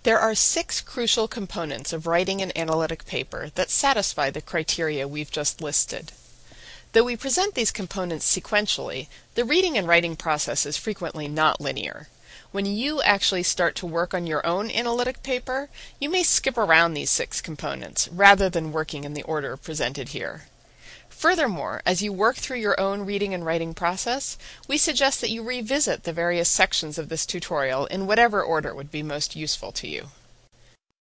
There are 6 crucial components of writing an analytic paper that satisfy the criteria we've just listed. Though we present these components sequentially, the reading and writing process is frequently not linear. When you actually start to work on your own analytic paper, you may skip around these 6 components rather than working in the order presented here. Furthermore, as you work through your own reading and writing process, we suggest that you revisit the various sections of this tutorial in whatever order would be most useful to you.